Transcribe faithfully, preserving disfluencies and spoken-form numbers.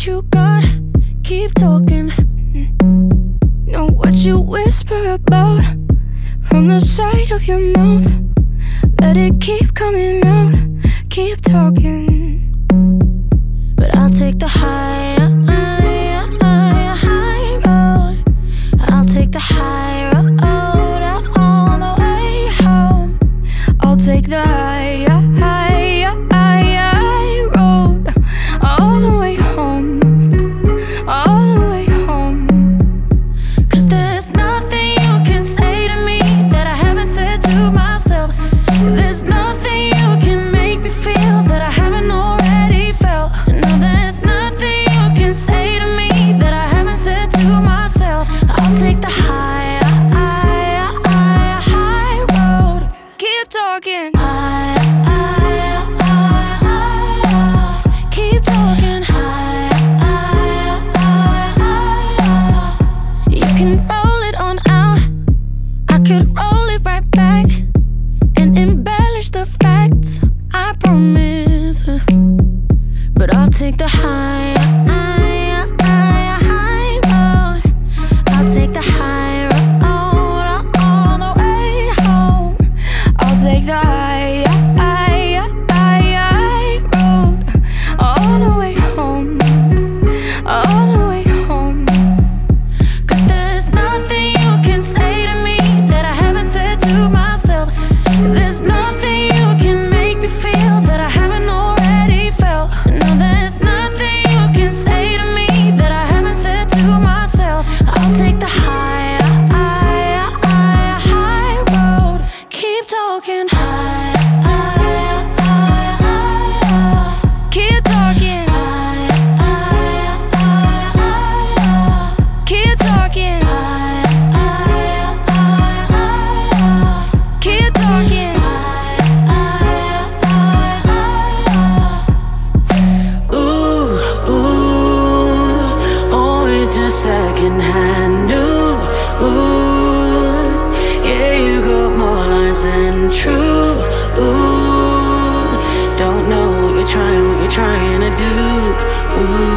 you got, keep talking. Know what you whisper about from the side of your mouth. Let it keep coming out, keep talking. But I'll take the high, high, high, high road. I'll take the high road all the way home. I'll take the high, high, high, high road all the way home, all the way home. Cause there's nothing you can say to me that I haven't said to myself. There's nothing you can make me feel that I haven't already felt. No, there's nothing you can say to me that I haven't said to myself. I'll take the high, high, high, high road. Keep talking. High, high, high, high. Keep talking. High, high, high, high. You can roll it on out. I could roll it right back and embellish the facts, I promise. But I'll take the high, high, high, high road. I'll take the high road all the way home. I'll take the high, high, high, high road all the way home, all the way home. Cause there's nothing you can say to me that I haven't said to myself. There's nothing you can make me feel that I haven't already felt. No, there's nothing you can say to me that I haven't said to myself. I'll take the high, high, high, high road. Keep talking. High, high, high, high. Keep talking. High, high, high, high. Keep talking. High, high, high, high. Keep talking. Ooh, ooh, always just secondhand. Ooh, ooh, yeah, you got more lies than true. Ooh, don't know what you're trying, what you're trying to do. Ooh.